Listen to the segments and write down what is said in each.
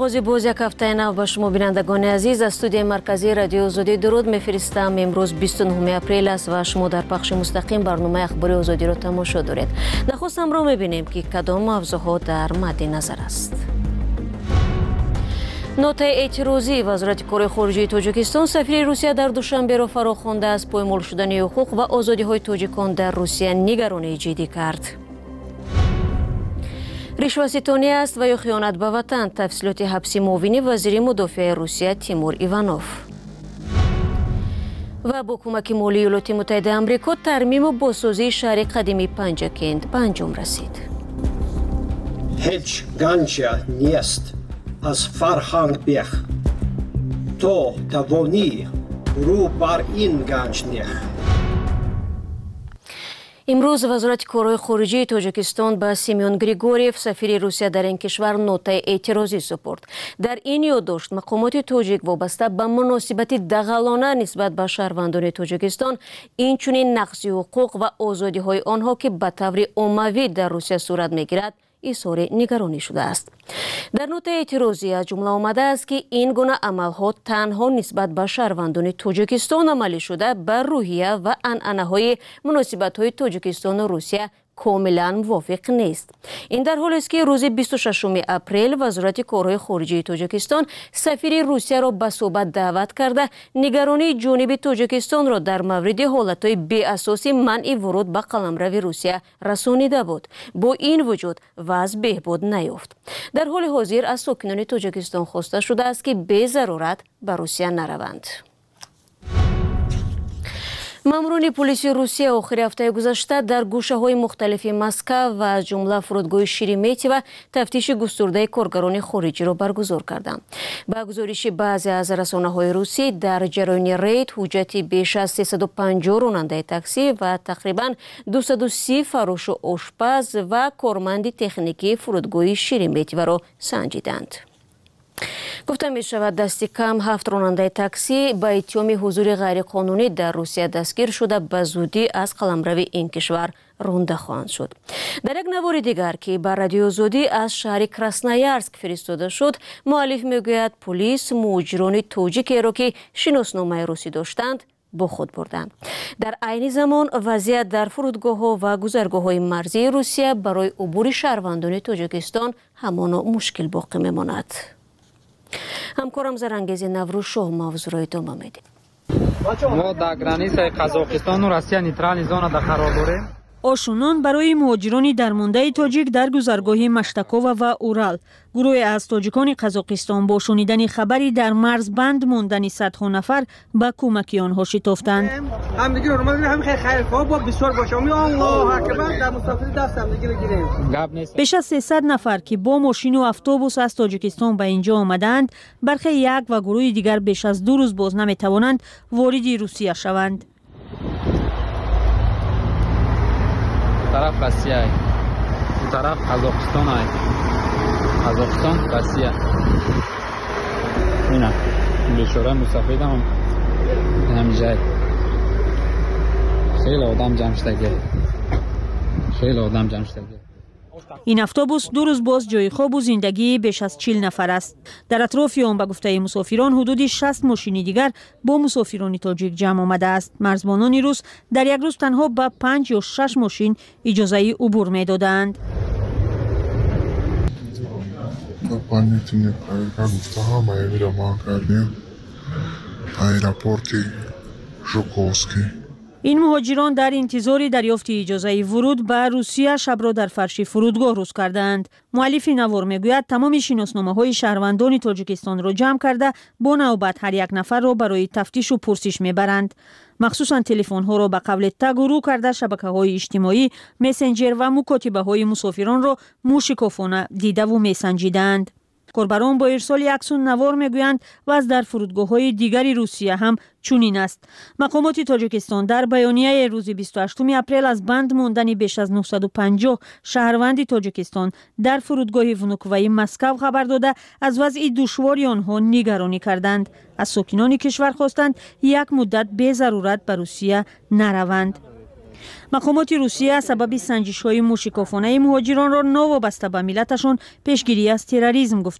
آغاز باز یک هفته نو به شما بینندگان عزیز از استودیوی مرکزی رادیو آزادی درود میفرستم. امروز 29 اپریل است و شما در پخش مستقیم برنامه اخباری آزادی را تماشا دارید. نخست را میبینیم که کدام موضوعات در مد نظر است. نوت اعتراضی وزارت کار خارجه تاجیکستان سفیر روسیه در دوشنبه را فراخوانده از پایمال شدن حقوق و آزادی های تاجیکان در روسیه نگرانی جدی کرد. رشوه‌ستانی است و یا خیانت به وطن، تفصیلات حبس معاون وزیر مدافع روسیه تیمور ایوانوف. و با کمک مالی ایالات متحده آمریکا ترمیم و بازسازی شهر قدیمی پنجاکند به انجام رسید. هیچ گنجی نیست از فرهنگ بیخ تو توانی رو بر این گنج نیخ. امروز وزارت کارهای خارجه تاجیکستان به سیمیون گریگوریف سفیر روسیه در این کشور نوت اعتراضی سپرد. در این یادداشت مقامات تاجیک وابسته به مناسبت دغلانه نسبت به شهروندان تاجیکستان اینچنین نقض حقوق و آزادی های آنها که به طور عمومی در روسیه صورت میگیرد اظهار نگرانی شده است. در نوت اعتراضی از جمله آمده است که این گونه عملها تنها نسبت به شهروندان تاجیکستان عملی شده بر روحیه و عنعنه‌های مناسبت‌های تاجیکستان و روسیه کاملا موافق نیست. این در حالی است که روز 26 اپریل وزارت کارهای خارجه تاجیکستان سفیر روسیه را به صحبت دعوت کرده نگرانی جانب تاجیکستان را در مورد حالتهای بی اساسی منع ورود به قلمرو روسیه رسانیده بود. با این وجود وضع بهبود نیافت. در حال حاضر از ساکنان تاجیکستان خواسته شده است که به ضرورت به روسیه نروند. ماموران پلیس روسیه آخر هفته گذشته در گوشه‌های مختلف مسکو و از جمله فرودگاه شیرمیتیو تفتیش گسترده کارگران خارجی را برگزار کردند. با گزارش بعضی از رسانه‌های روسی در جریان رید حجت بیش از 350 راننده تاکسی و تقریباً 230 فروش و آشپز و کارمند تکنیکی فرودگاه شیرمیتیو را سنجیدند. گفته می شود دست کم 7 راننده تاکسی با اتهام حضور غیرقانونی در روسیه دستگیر شده به زودی از قلمرو این کشور رانده خواهند شد. در یک نوار دیگر که بر رادیو آزادی از شهر کراسنایارسک فرستاده شد، مؤلف میگوید پلیس مهاجران تاجیک را که شناسنامه روسی داشتند با خود بردند. در عین زمان وضعیت در فرودگاه‌ها و گذرگاه‌های مرزی روسیه برای عبور شهروندان تاجیکستان همانا مشکل باقی میماند. همکارم زرانگیز نوروز شاه موضوع را ادامه میدیم. ما در گرانیسه قزاقستان و روسیه نیترال زون را قرار داریم. آشونان برای مهاجران درمانده تاجیک در گذرگاه مشتکووا و اورال. گروه از تاجیکان قزاقستان با شنیدن خبری در مرز بند ماندن صدها نفر به کمک آنها شتافتند. همدیگه رو همین خیر خواب با بسیار باشه. الله اکبر در مسافری دست همدیگه بگیریم. بیش از 300 نفر که با ماشین و اتوبوس از تاجیکستان به اینجا آمدند، برخی یک و گروه دیگر بیش از 2 روز باز نمیتوانند وارد روسیه شوند. طرف روسیه ای طرف قزاقستان ای قزاقستان روسیه اینا بیچاره مسافر هم همینجا خیلی آدم جمع شده این اتوبوس 2 روز باز جای خواب و زندگی بیش از 40 نفر است. در اطراف آن به گفته مسافران حدود 60 ماشین دیگر با مسافران تاجیک جمع آمده است. مرزبانان روس در یک روز تنها به 5 یا 6 ماشین اجازه عبور میدادند. این مهاجران در انتظار دریافت اجازه ورود به روسیه شب را در فرش فرودگاه روز کردند. مؤلف نوار میگوید تمام شناسنامه‌های شهروندان تاجیکستان را جمع کرده با نوبت هر یک نفر را برای تفتیش و پرسش میبرند. مخصوصا تلفن‌ها را به قبل تگ و رو کرده شبکه‌های اجتماعی، مسنجر و مکاتبه‌های مسافران را موشکافانه دیده و میسنجیدند. کاربران با ارسال عکسون نوار میگویند وضع در فرودگاه‌های دیگری روسیه هم چنین است. مقامات تاجیکستان در بیانیه روز 28 اپریل از بند ماندن بیش از 950 شهروند تاجیکستان در فرودگاه ونوکوی مسکو خبر داده از وضع دشواری آنها نگرانی کردند. از ساکنان کشور خواستند یک مدت به ضرورت به روسیه نروند. مقامات روسیه سبب سنجش‌های موشکافانه مهاجران را نوابسته به ملتشان پیشگیری از تروریسم گفتند.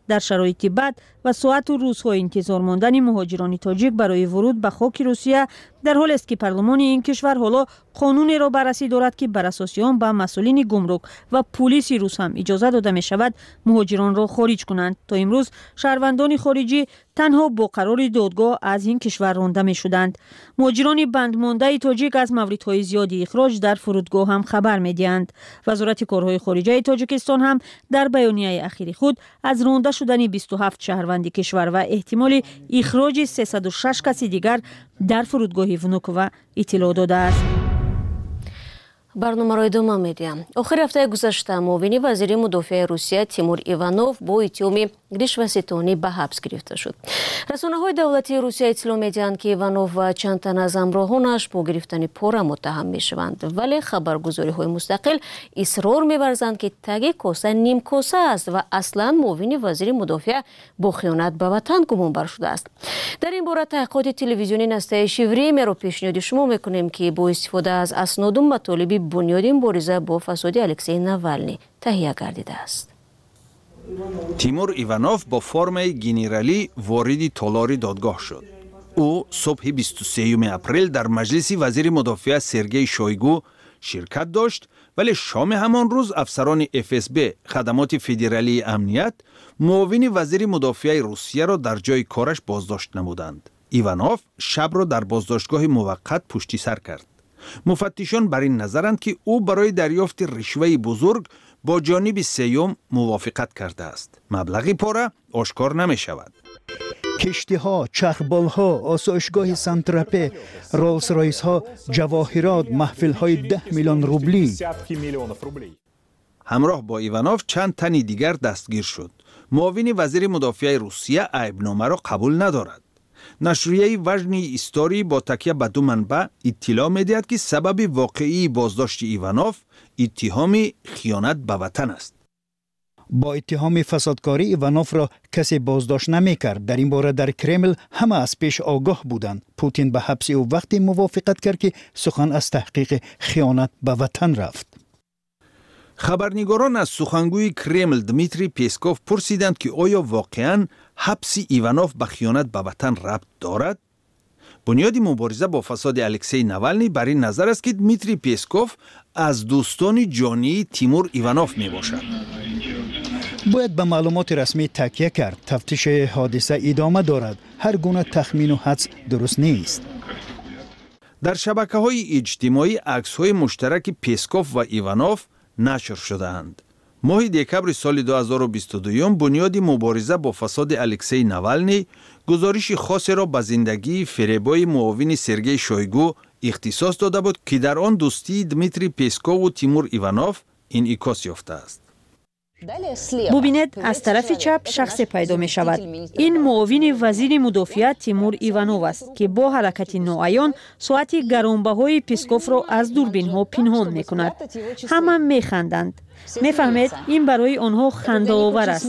در شرایط بد و ساعت و روزهای انتظار ماندن مهاجران تاجیک برای ورود به خاک روسیه، در حالی است که پارلمان این کشور حالا قانونی را بررسی دارد که بر اساس آن به مسئولین گمرک و پلیس روس هم اجازه داده می شود مهاجران را خارج کنند. تا امروز شهروندان خارجی تنها با قرار دادگاه از این کشور رانده می شدند. مهاجران بندمانده تاجیک از موردهای زیادی اخراج در فرودگاه هم خبر می دهند. وزارت کارهای خارجه تاجیکستان هم در بیانیه اخیر خود از رانده شدن 27 شهروند کشور و احتمال اخراج 306 کسی دیگر در فرودگاه ونوکووا اطلاع داده است. برنامه را ادامه میدیم. آخر هفته گذشته معاون وزیر مدافع روسیه تیمور ایوانوف با اتهام رشوه‌ستانی به حبس گرفته شد. رسانه‌های دولتی روسیه اطلاع می‌دهند که ایوانوف و چند تن از همراهانش با گرفتن پول متهم می‌شوند، ولی خبرگزاری‌های مستقل اصرار می‌ورزند که تگ کاسه نیم کاسه است و اصلاً معاون وزیر مدافع با خیانت به وطن گمانبر شده است. در این باره تحقیقات تلویزیونی نستعلیق وریمه را پیشنهاد شما می‌کنیم که با استفاده از اسناد و مطالب بنیاد مبارزه با فساد الکسی ناوالنی تهیه گردیده است. تیمور ایوانوف با فرم گنرالی وارد تالار دادگاه شد. او صبح 23 اپریل در مجلس وزیر مدافع سرگئی شویگو شرکت داشت، ولی شام همان روز افسران FSB خدمات فدرالی امنیت معاون وزیر مدافع روسیه را در جای کارش بازداشت نمودند. ایوانوف شب را در بازداشتگاه موقت پشتی سر کرد. مفتشان بر این نظرند که او برای دریافت رشوه بزرگ با جانب سیوم موافقت کرده است. مبلغ پاره آشکار نمی شود. کشتی ها، چرخبال ها، آسایشگاه سنترپه، رولز رایس ها، جواهرات، محفل های 10 میلیون روبلی. همراه با ایوانوف چند تن دیگر دستگیر شد. معاون وزیر مدافع روسیه عیبنامه را قبول ندارد. نشریه وژنی استوری با تکیه به دو منبع اطلاع می‌دهد که سبب واقعی بازداشت ایوانوف اتهام خیانت به وطن است. با اتهام فسادکاری ایوانوف را کسی بازداشت نمی‌کرد. در این باره در کرمل همه از پیش آگاه بودند. پوتین به حبس او وقتی موافقت کرد که سخن از تحقیق خیانت به وطن رفت. خبرنگاران از سخنگوی کرمل دمیتری پیسکوف پرسیدند که آیا واقعاً حبس ایوانوف به خیانت به وطن ربط دارد؟ بنیاد مبارزه با فساد الکسی ناوالنی بر این نظر است که دمیتری پیسکوف از دوستان جانی تیمور ایوانوف می باشد. باید به معلومات رسمی تکیه کرد. تفتیش حادثه ادامه دارد. هر گونه تخمین و حدس درست نیست. در شبکه‌های اجتماعی عکس‌های مشترک پیسکوف و ایوانوف نشر شده‌اند. ماه دکبر سال 2022 بنیاد مبارزه با فساد الکسی ناوالنی گزارش خاصی را به زندگی فریبای معاون سرگئی شویگو اختصاص داده بود که در آن دوستی دمیتری پیسکوف و تیمور ایوانوف انعکاس یافته است. ببینید از طرف چپ شخص پیدا می شود. این معاون وزیر مدافع تیمور ایوانوف است که با حرکت ناعیان ساعت گرانبهای پیسکوف را از دوربین ها پنهان می کند. همه می خندند. می فهمید این برای آنها خنده آور است.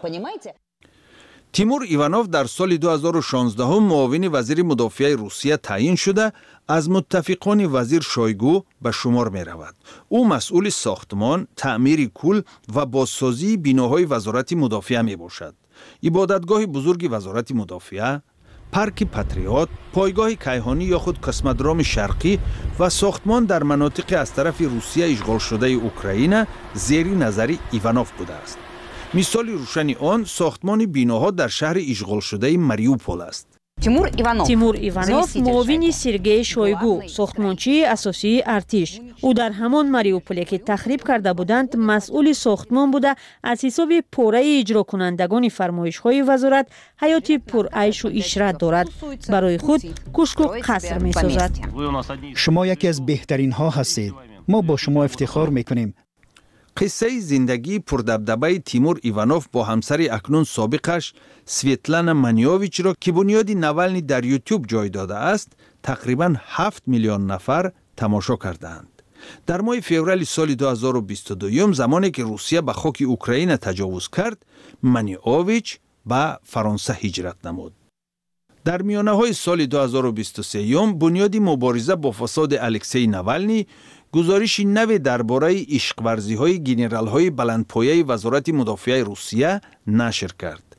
تیمور ایوانوف در سال 2016 معاون وزیر مدافع روسیه تعیین شده از متفقان وزیر شویگو به شمار می رود. او مسئول ساختمان، تعمیر کل و بازسازی بناهای وزارت مدافع می باشد. عبادتگاه بزرگ وزارت مدافع، پارک پاتریوت، پایگاه کیهانی یا خود کسمودرام شرقی و ساختمان در مناطق از طرف روسیه اشغال شده اوکراین زیر نظر ایوانوف بوده است. مثال روشنی آن ساختمان بیناها در شهر اشغال شده ماریوپول است. تیمور ایوانوف معاون سرگئی شویگو، ساختمانچی اساسی ارتش. او در همان ماریوپولی که تخریب کرده بودند مسئول ساختمان بوده از حساب پوره اجرا کنندگان فرمایش‌های وزارت حیاتی پرعیش و عشرت دارد. برای خود کوشک و قصر می‌سازد. شما یکی از بهترین ها هستید. ما با شما افتخار می‌کنیم. قصه زندگی پردبدبه تیمور ایوانوف با همسر اکنون سابقش سویتلانا منیوویچ را که بنیاد ناوالنی در یوتیوب جای داده است تقریباً 7 میلیون نفر تماشا کردند. در ماه فوریه سال 2022 زمانی که روسیه به خاک اوکراین تجاوز کرد منیوویچ به فرانسه هجرت نمود. در میانه های سال 2023 بنیاد مبارزه با فساد الکسی ناوالنی گزارش نوی درباره عشق ورزی های گنرال های بلندپایه وزارت مدافع روسیه نشر کرد.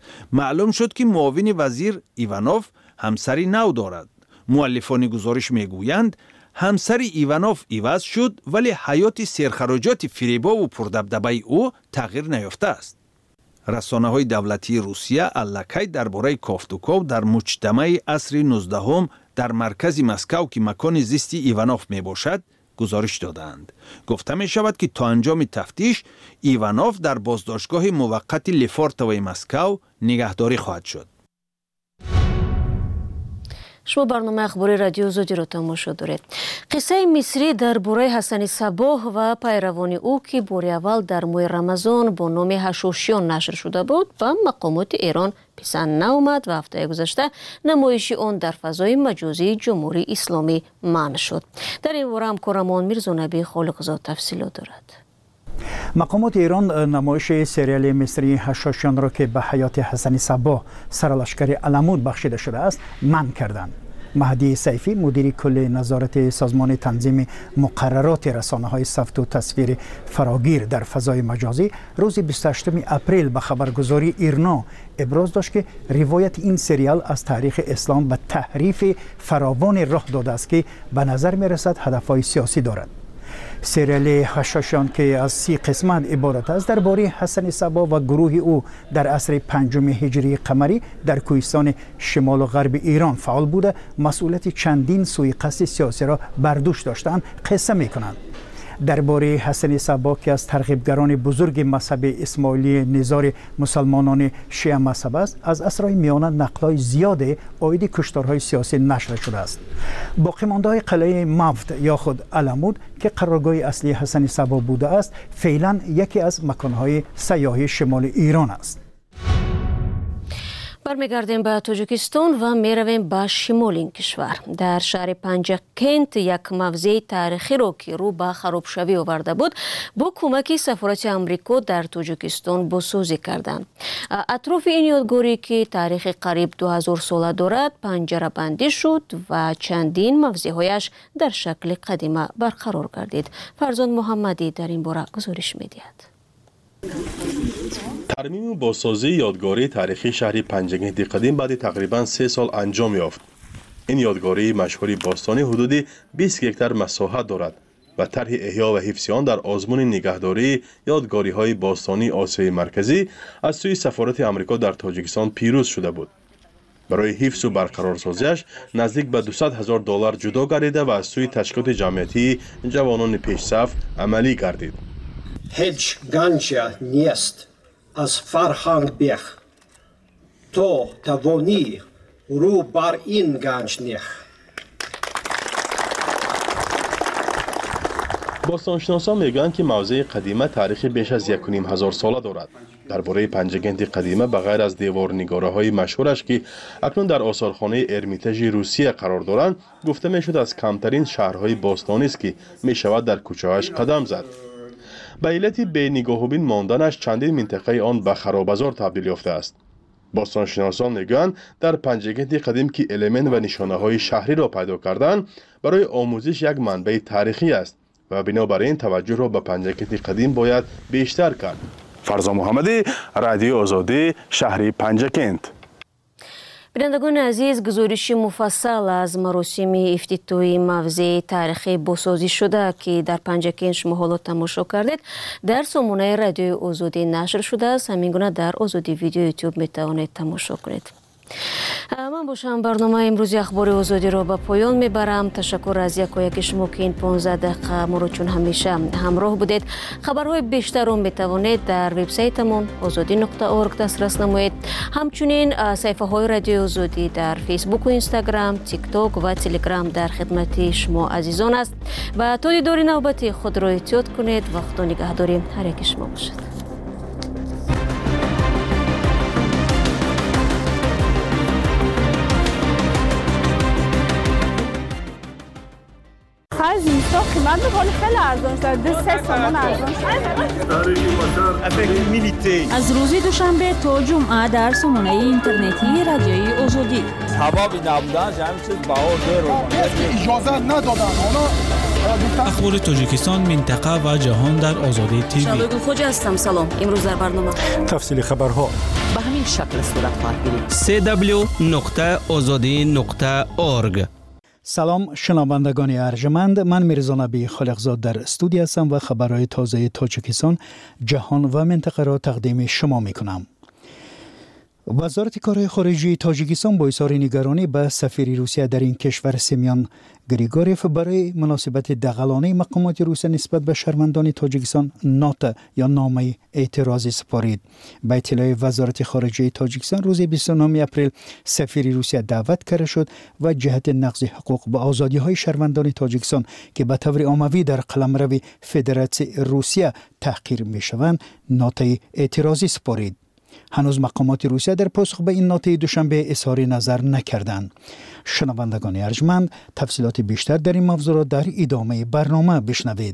معلوم شد که معاون وزیر ایوانوف همسری نو دارد. مؤلفان گزارش میگویند همسر ایوانوف عوض شد ولی حیات سرخراجات فریبا و پردبدبه او تغییر نیافته است. رسانه‌های دولتی روسیه الکی درباره کافتوکوف در مجتمع عصر 19 در مرکز مسکو که مکان زیستی ایوانوف می باشد گزارش دادند. گفته می شود که تا انجام تفتیش ایوانوف در بازداشتگاه موقت لفورتوی مسکو نگهداری خواهد شد. شما برنامه اخباری رادیو آزادی را تماشا دارید. قصه مصری درباره حسن صباح و پیروان او که بار اول در ماه رمضان با نام حشاشیان نشر شده بود و مقامات ایران پسند نآمد و هفته گذشته نمایش آن در فضای مجازی جمهوری اسلامی منع شد. در این باره همکارمان میرزا نبی خالقزاد تفصیلات دارد. مقامات ایران نمایش سریال مصری حشاشیان را که به حیات حسن صباح سرلشکر علمود بخشیده شده است منع کردند. مهدی سیفی مدیر کل نظارت سازمان تنظیم مقررات رسانه‌های ثبت و تصویر فراگیر در فضای مجازی روز 28 اپریل به خبرگزاری ایرنا ابراز داشت که روایت این سریال از تاریخ اسلام به تحریف فراوان راه داده است که به نظر می رسد هدفهای سیاسی دارد. سریال حشاشیان که از 30 قسمت عبارت است درباره حسن صباح و گروه او در عصر 5 هجری قمری در کوهستان شمال و غرب ایران فعال بوده مسئولیت چندین سوءقصد سیاسی را بر دوش داشتند قصه می‌کنند. درباره حسن صباح که از ترغیبگران بزرگ مذهب اسماعیلی نظار مسلمانان شیعه مذهب است از اسرای میانه نقل‌های زیاد عاید کشتارهای سیاسی نشر شده است. باقی‌مانده‌های قلعه مفت یا خود علمود که قرارگاه اصلی حسن صباح بوده است فعلا یکی از مکان‌های سیاحی شمال ایران است. برمیگردیم به تاجیکستان و میرویم به شمال این کشور. در شهر پنجکنت یک موضع تاریخی را که رو به خرابشوی آورده بود با کمک سفارت امریکا در تاجیکستان بازسازی کردند. اطراف این یادگاری که تاریخ قریب 2000 ساله دارد پنجره بندی شد و چندین موضع‌هایش در شکل قدیمه برقرار گردید. فرزان محمدی در این باره گزارش می‌دهد. ترمیم و بازسازی یادگاری تاریخی شهر پنجکنت قدیم بعد تقریباً 3 سال انجام یافت. این یادگاری مشهور باستانی حدود 20 هکتار مساحت دارد و طرح احیا و حفظ آن در آزمون نگهداری یادگاری‌های باستانی آسیای مرکزی از سوی سفارت آمریکا در تاجیکستان پیروز شده بود. برای حفظ و برقرارسازیش نزدیک به $200,000 جدا گردیده و از سوی تشکیلات جمعیتی جوانان پیشصف عملی گردید. هیچ گنجی نیست از فرهنگ بیخ تو توانی رو بر این گنج نیخ. باستانشناسان میگویند که موضع قدیمه تاریخ بیش از 1,500 ساله دارد. درباره پنجکنت قدیمه بغیر از دیوارنگاره‌های مشهورش که اکنون در آثارخانه ارمیتاژ روسیه قرار دارند گفته میشد از کمترین شهرهای باستانی است که میشود در کوچه‌هاش قدم زد. به علت بی نگاه و بین ماندنش چندین منطقه آن به خرابزار تبدیل یافته است. باستانشناسان میگویند در پنجکنت قدیم که المنت و نشانه‌های شهری را پیدا کردند برای آموزش یک منبع تاریخی است و بنابراین توجه را به پنجکنت قدیم باید بیشتر کرد. فرزان محمدی، رادیو آزادی، شهر پنجکنت. بینندگان عزیز، گزارش مفصل از مراسم افتتاحی موضع تاریخی بازسازی شده که در پنجکنت شما حالا تماشا کردید در سامانه رادیو آزادی نشر شده است. همین گونه در آزادی ویدیو یوتیوب می توانید تماشا کنید. من باشم برنامه امروزی اخبار آزادی را به پایان میبرم. تشکر از یکایک شما که این 15 دقیقه ما را چون همیشه همراه بودید. خبرهای بیشتر را میتوانید در وبسایتمون azadi.org دسترس نمایید. همچنین صفحه های رادیو آزادی در فیسبوک و اینستاگرام، تیک تاک و تلگرام در خدمت شما عزیزان است و تا دیدار نوبتی خود را احتیاط کنید. وقت و نگهداری هر یک شما باشد. Razem تو قیمت میکنه خیلی ارزان شده 3 تومان ارزان شده. از روز دوشنبه تا جمعه در سامانه اینترنتی رادیوی آزادی حبابی نبودن همین چیز بهار رو اجازه ندادن. اخبار تاجیکستان، منطقه و جهان در آزادی تیوی. شادو خوجا هستم. سلام. امروز در برنامه تفصیل خبرها به همین شکل صورت خواهد گرفت. www.azadi.org. سلام شنوندگان ارجمند، من میرزا نبی خالقزاد در استودیو هستم و خبرهای تازه تاجیکستان، جهان و منطقه را تقدیم شما میکنم. وزارت کارهای خارجه تاجیکستان با اظهار نگرانی به سفیر روسیه در این کشور سیمیان گریگوریف برای مناسبت دغلانه مقامات روسیه نسبت به شهروندان تاجیکستان نوت یا نامه اعتراضی سپارید. به اطلاع وزارت خارجه تاجیکستان روز 29 اپریل سفیر روسیه دعوت کرده شد و جهت نقض حقوق و آزادی‌های شهروندان تاجیکستان که به طور عمومی در قلمرو فدراسیون روسیه تحقیر می‌شوند نوت اعتراضی سپارید. هنوز مقامات روسیه در پاسخ به این نوت دوشنبه اظهار نظر نکردند. شنوندگان ارجمند، تفصیلات بیشتر در این موضوع را در ادامه برنامه بشنوید.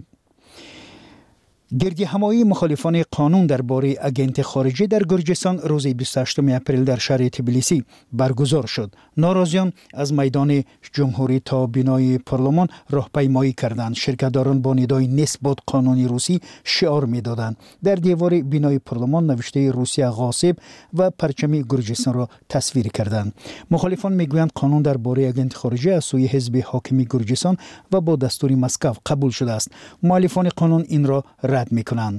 گردهمایی مخالفان قانون درباره اگنت خارجی در گرجستان روز 28 اپریل در شهر تبلیسی برگزار شد. ناراضیان از میدان جمهوری تا بینای پارلمان راهپیمایی کردند. شرکتداران با ندای نسبت قانونی روسی شعار می‌دادند. در دیوار بینای پارلمان نوشته روسیه غاصب و پرچم گرجستان را تصویر کردند. مخالفان میگویند قانون درباره اگنت خارجی از سوی حزب حاکم گرجستان و با دستور مسکو قبول شده است. مؤلفان قانون این را رد میکنند.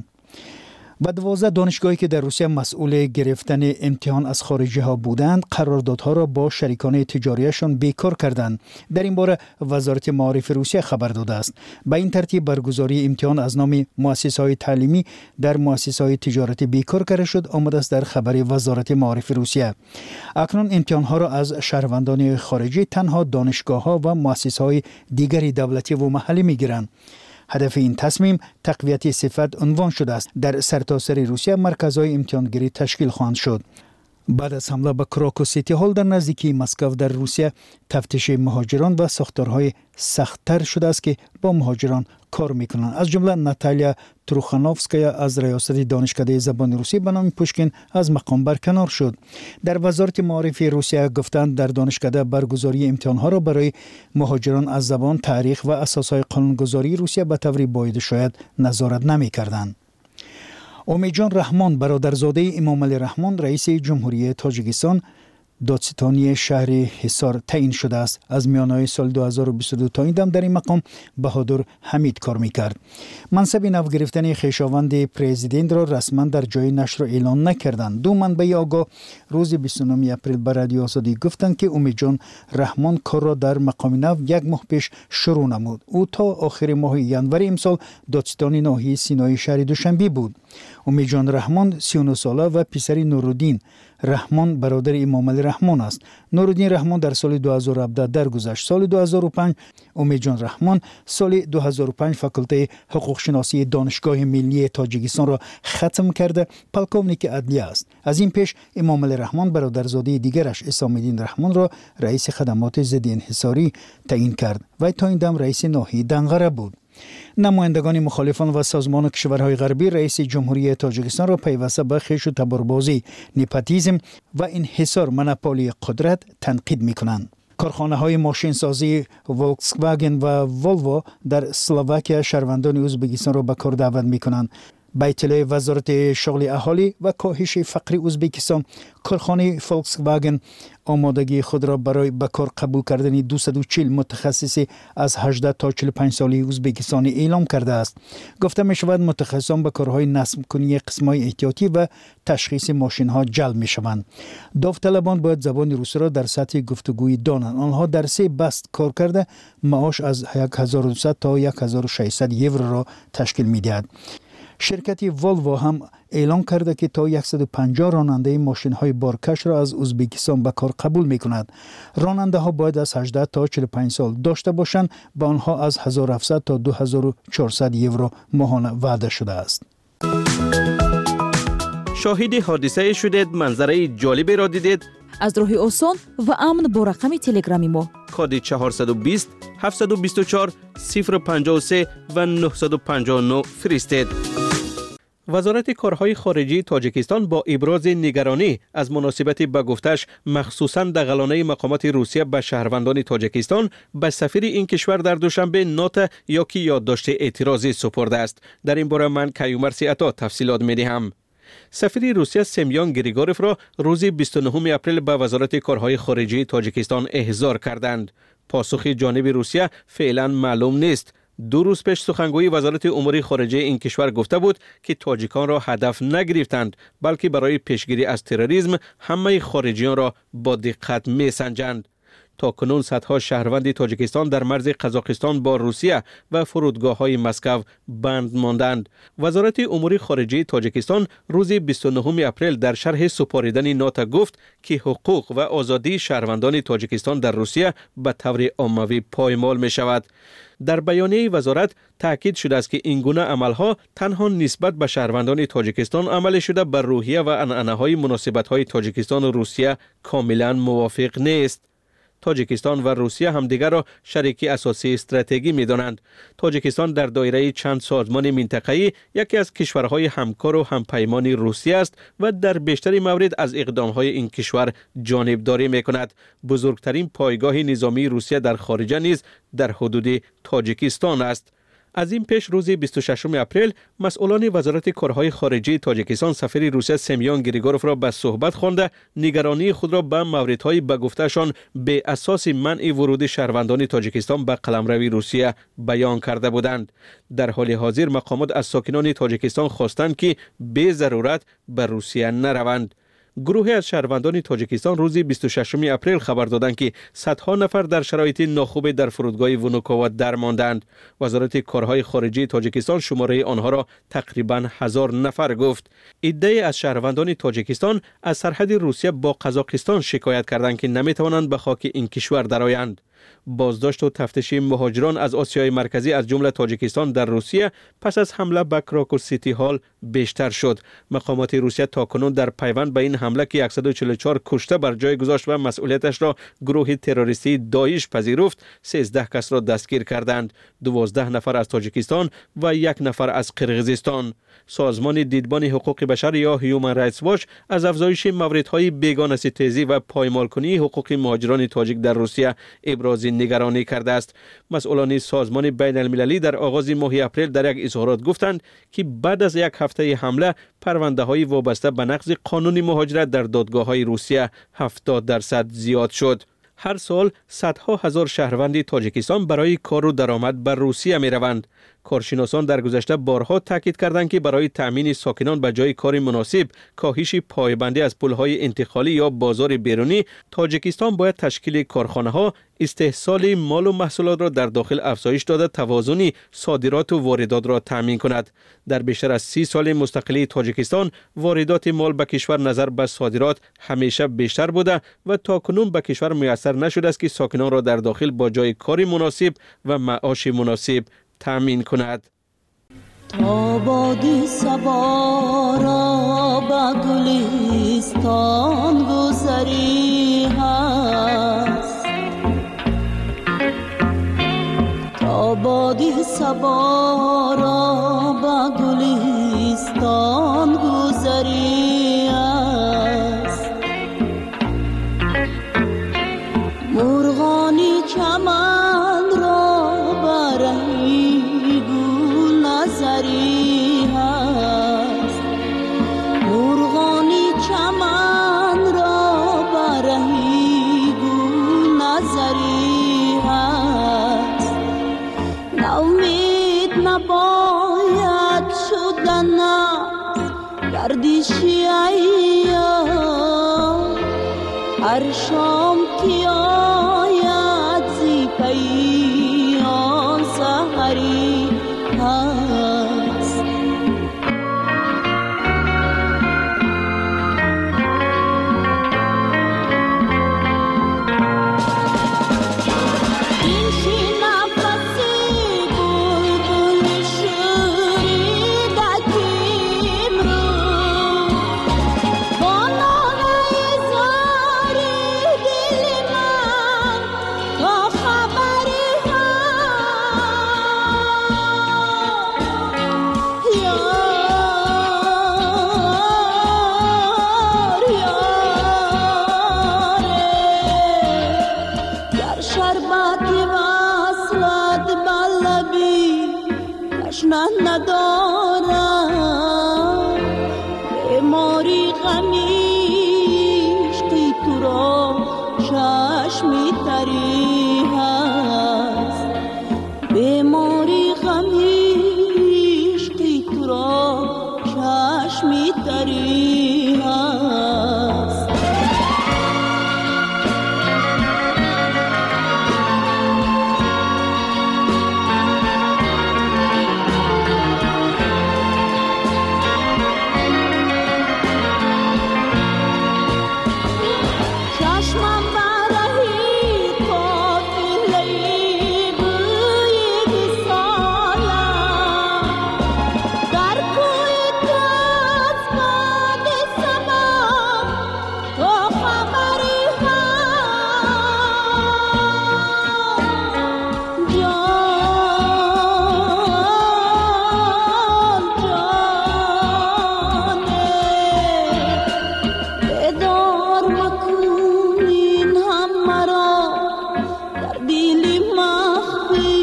و 12 دانشگاهی که در روسیه مسئول گرفتن امتحان از خارجی ها بودند قراردادها را با شریکان تجاریشان بیکار کردند. در این باره وزارت معارف روسیه خبر داده است. به این ترتیب برگزاری امتحان از نام مؤسسه‌های تعلیمی در مؤسسه‌های تجارتی بیکار کرده شد آمده است در خبر وزارت معارف روسیه. اکنون امتحان ها را از شهروندان خارجی تنها دانشگاه‌ها و مؤسسه‌های دیگری دولتی و محلی می‌گیرند. هدف این تصمیم تقویت صفت عنوان شده است. در سرتاسر روسیه مرکزهای امتحانگیری تشکیل خواهند شد. بعد از حمله به کراکو سیتی هال در نزدیکی مسکو در روسیه تفتیش مهاجران و ساختارهای سخت‌تر شده است که با مهاجران کار میکنند. از جمله ناتالیا تروخانوفسکایا از ریاست دانشکده زبان روسی به نام پوشکین از مقام برکنار شد. در وزارت معارف روسیه گفتند در دانشکده برگزاری امتحانها را برای مهاجران از زبان، تاریخ و اساسهای قانونگذاری روسیه به طوری باید شاید نظارت نمیکردند. امیدجان رحمان برادرزاده امام علی رحمان رئیس جمهوری تاجیکستان دادستانی شهر حصار تعیین شده است. از میانه سال 2022 تا این دم در این مقام بهادر حمید کار میکرد. منصب نو گرفتن خویشاوند پرزیدنت را رسما در جای نشر اعلان نکردند. دو منبع آگاه روز 29 اپریل به رادیو آزادی گفتند که امیدجان رحمان کار را در مقام نو یک ماه پیش شروع نمود. او تا آخر ماه ژانویه امسال دادستان ناحیه سینای شهر دوشنبه بود. امیدجان رحمان 39 ساله و پسر نورالدین رحمان برادر امام علی رحمان است. نورالدین رحمان در سال 2017 درگذشت. سال 2005 امیدجان رحمان سال 2005 فاکولته حقوق شناسی دانشگاه ملی تاجیکستان را ختم کرده پلکونیک عدلیه است. از این پیش امام علی رحمان برادرزاده دیگرش اسام الدین رحمان را رئیس خدمات ضد انحصاری تعیین کرد و تا این دم رئیس ناحیه دنقره بود. نمایندگان مخالفان و سازمان کشورهای غربی رئیس جمهوری تاجیکستان را پیوسته به خویش و تباربازی، نپاتیزم و انحصار منوپولی قدرت تنقید می‌کنند. کارخانه‌های ماشین سازی ولکسواگن و ولوو در اسلواکیه شهروندان ازبکستان را به کار دعوت می‌کنند. به اطلاع وزارت شغل اهالی و کاهش فقر ازبکستان، کارخانه فولکسواگن آمادگی خود را برای به کار قبول کردن 240 متخصص از 18 تا 45 سالی ازبکستانی اعلام کرده است. گفته می شود متخصصان به کارهای نصب کنی قسم‌های احتیاطی و تشخیص ماشین ها جلب می شوند. داوطلبان باید زبان روسی را در سطح گفتگویی دانند. آنها در 3 بست کار کرده معاش از 1200 تا 1600 یورو را تشکیل می دهد. شرکت ولوو هم اعلان کرده که تا 150 راننده ماشین‌های بارکش را از ازبکستان به کار قبول می‌کند. راننده‌ها باید از 18 تا 45 سال داشته باشند. به آنها از 1700 تا 2400 یورو ماهانه وعده شده است. شاهد حادثه شدید، منظره جالبی را دیدید؟ از راه آسان و امن با رقم تلگرامی ما کد 420 724 053 و 959 فرستید. وزارت کارهای خارجی تاجیکستان با ابراز نگرانی از مناسبت به گفتش مخصوصاً دغلانه مقامات روسیه به شهروندان تاجیکستان به سفیر این کشور در دوشنبه نوت یا کی یادداشت اعتراضی سپرده است. در این باره من کیومرث عطا تفصیلات می‌دهم. سفیر روسیه سمیون گریگوروف را روز 29 اپریل به وزارت کارهای خارجی تاجیکستان احضار کردند. پاسخ جانب روسیه فعلا معلوم نیست. 2 روز پیش سخنگوی وزارت امور خارجه این کشور گفته بود که تاجیکان را هدف نگرفتند، بلکه برای پیشگیری از تروریسم همه خارجیان را با دقت میسنجند. تا کنون صدها شهروند تاجیکستان در مرز قزاقستان با روسیه و فرودگاه‌های مسکو بند ماندند. وزارت امور خارجه تاجیکستان روز 29 اپریل در شرح سپاریدن نوت گفت که حقوق و آزادی شهروندان تاجیکستان در روسیه به طور عمومی پایمال می شود. در بیانیه وزارت تاکید شده است که این گونه عملها تنها نسبت به شهروندان تاجیکستان عمل شده بر روحیه و عنعنه‌های مناسبت‌های تاجیکستان و روسیه کاملا موافق نیست. تاجیکستان و روسیه همدیگر را شریکی اساسی استراتژی می‌دانند. تاجیکستان در دایره چند سازمان منطقه‌ای یکی از کشورهای همکار و همپیمان روسیه است و در بیشتر موارد از اقدام‌های این کشور جانبداری می‌کند. بزرگترین پایگاه نظامی روسیه در خارج نیز در حدود تاجیکستان است. از این پیش روز 26 اپریل مسئولان وزارت کارهای خارجی تاجیکستان سفیر روسیه سمیون گریگوروف را به صحبت خوانده نگرانی خود را به موردهای به گفتهشان به اساس منع ورود شهروندان تاجیکستان به قلمرو روسیه بیان کرده بودند. در حال حاضر مقامات از ساکنان تاجیکستان خواستند که به ضرورت به روسیه نروند. گروهی از شهروندان تاجیکستان روز 26 اپریل خبر دادند که صدها نفر در شرایط ناخوب در فرودگاه ونوکووا درماندند. وزارت کارهای خارجی تاجیکستان شماره آنها را تقریباً 1000 نفر گفت. عده‌ای از شهروندان تاجیکستان از سرحد روسیه با قزاقستان شکایت کردند که نمی‌توانند به خاک این کشور درآیند. بازداشت و تفتیش مهاجران از آسیای مرکزی از جمله تاجیکستان در روسیه پس از حمله به کراکو سیتی هال بیشتر شد. مقامات روسیه تاکنون در پیوند به این حمله که 144 کشته بر جای گذاشت و مسئولیتش را گروه تروریستی داعش پذیرفت، 13 کس را دستگیر کردند. 12 نفر از تاجیکستان و 1 نفر از قرقیزستان. سازمان دیدبان حقوق بشر یا هیومن رایتس واچ از افزایش موردهای بیگانه‌ستیزی و پایمالکنی حقوق مهاجران تاجیک در روسیه ابراز نگرانی کرده است. مسئولان سازمان بین المللی در آغاز ماه اپریل در یک اظهارات گفتند که بعد از یک هفته حمله پرونده‌های وابسته به نقض قانون مهاجرت در دادگاه‌های روسیه 70% زیاد شد. هر سال صدها هزار شهروند تاجیکستان برای کار و درآمد به روسیه می روند. کارشناسان در گذشته بارها تاکید کردند که برای تأمین ساکنان به جای کار مناسب، کاهش پایبندی از پل‌های انتقالی یا بازار بیرونی، تاجیکستان باید تشکیل کارخانه‌ها، استحصال مال و محصولات را در داخل افزایش داده توازن صادرات و واردات را تأمین کند. در بیشتر از 30 سال مستقلی تاجیکستان واردات مال به کشور نظر به صادرات همیشه بیشتر بوده و تاکنون به کشور میسر نشده است که ساکنان را در داخل با جای کار مناسب و معاش مناسب تأمین کند. تا بادی صبا را به گلستان گذری هست، تا بادی صبا را به گلستان گذری هست، مرغانی چمن را برهی گل نظری هست، مرغانی چمن را برهی گل نظری هست، ناامید نباید شدن گردشی ایام، هر شام که آید زی پیام سحری هست. این شی نفسی بلبل شوریده کیم رو با ناله زاری مخفی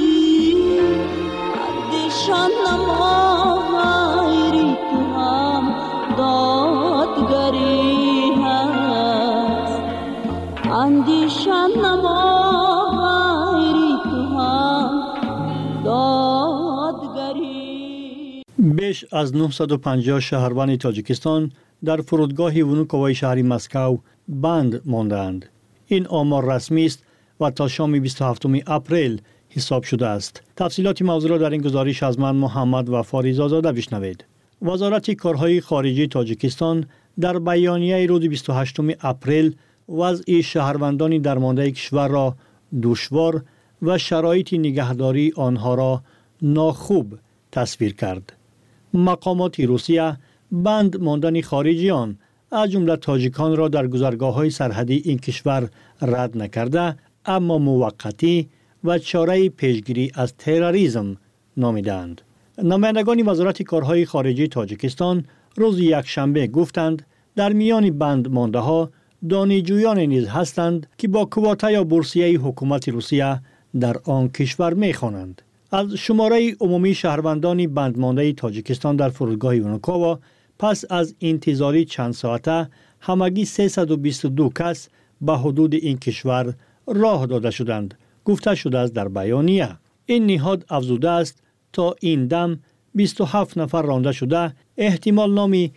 اندیشان نما غیری تو هم دادگری هست اندیشان نما غیری تو هم دادگری. بیش از 950 شهروان تاجیکستان در فرودگاه ونوکووای شهری مسکو بند ماندند. این آمار رسمی است و تا شام 27 اپریل حساب شده است. تفصیلات موضوع را در این گزارش از من محمد وفاری زاده بشنوید. وزارت کارهای خارجی تاجیکستان در بیانیه روز 28 اپریل وضع شهروندان درمانده کشور را دشوار و شرایط نگهداری آنها را ناخوب تصویر کرد. مقامات روسیه بند ماندن خارجیان از جمله تاجیکان را در گذرگاه‌های سرحدی این کشور رد نکرده، اما موقتی و چاره پیشگیری از تروریسم نامیدند. نمایندگان وزارت کارهای خارجی تاجیکستان روز یکشنبه گفتند در میان بند مانده ها دانشجویان نیز هستند که با کواتا یا بورسیه حکومت روسیه در آن کشور می‌خوانند. از شماره عمومی شهروندان بند مانده تاجیکستان در فرودگاه ونوکووا پس از انتظاری چند ساعته همگی 322 کس به حدود این کشور راه داده شدند. گفته شده است در بیانیه. این نهاد افزوده است تا این دم 27 نفر رانده شده، احتمال نامی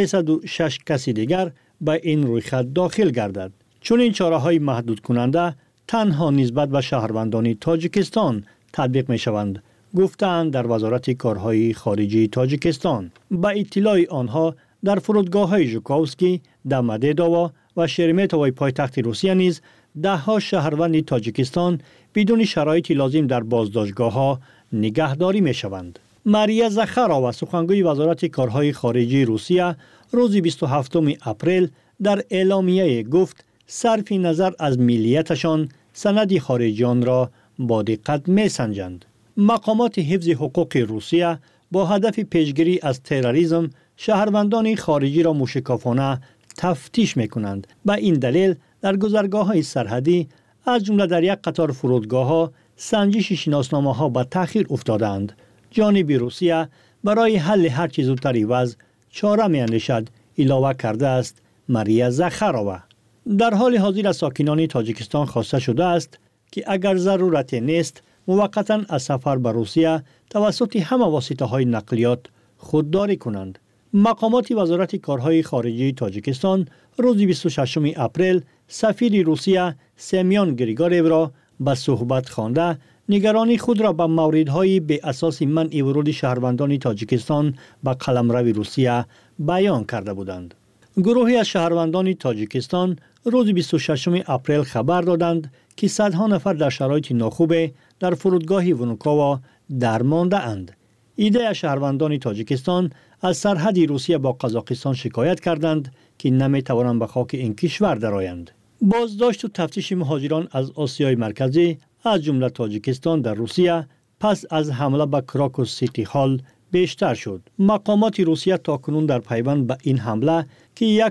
306 کسی دیگر به این رویخط داخل گردد. چون این چاره های محدود کننده تنها نسبت به شهروندان تاجیکستان تطبیق می شوند، گفتند در وزارت کارهای خارجی تاجیکستان. با اطلاع آنها در فرودگاه های ژوکووسکی، دمدیداوا و شرمیتوای پایتخت روسیه نیز ده ها شهروند تاجیکستان بدون شرایط لازم در بازداشتگاه ها نگهداری می شوند. ماریا زخارووا سخنگوی وزارت کارهای خارجی روسیه روز 27 اپریل در اعلامیه گفت صرف نظر از ملیتشان سند خارجیان را با دقت می سنجند. مقامات حفظ حقوق روسیه با هدف پیشگیری از تروریسم شهروندان خارجی را موشکافانه تفتیش می کنند. به این دلیل در گذرگاه های سرحدی از جمله در یک قطار فرودگاه ها سنجش شناسنامه ها به تأخیر افتادند. جانب روسیه برای حل هر چیز زودتر وضع چاره می اندیشد، علاوه کرده است ماریا زخارووا. در حال حاضر از ساکنان تاجیکستان خواسته شده است که اگر ضرورت نیست موقتا از سفر به روسیه توسط همه واسطه های نقلیات خودداری کنند. مقامات وزارت کارهای خارجی تاجیکستان روز 26 اپریل سفیر روسیه سمیون گریگوریو را به صحبت خوانده نگرانی خود را به موردهای به اساس منع ورود شهروندان تاجیکستان به قلمرو روسیه بیان کرده بودند. گروهی از شهروندان تاجیکستان روز 26 اپریل خبر دادند که صدها نفر در شرایط ناخوب در فرودگاه ونوکووا درمانده اند. ایده شهروندان تاجیکستان از سرحد روسیه با قزاقستان شکایت کردند که نمی توانند به خاک این کشور درآیند. بازداشت و تفتیش مهاجران از آسیای مرکزی از جمله تاجیکستان در روسیه پس از حمله به کراکوس سیتی هال بیشتر شد. مقامات روسیه تاکنون در پیوند به این حمله که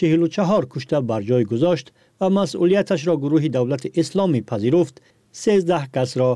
144 کشته بر جای گذاشت و مسئولیتش را گروه دولت اسلامی پذیرفت، 13 کس را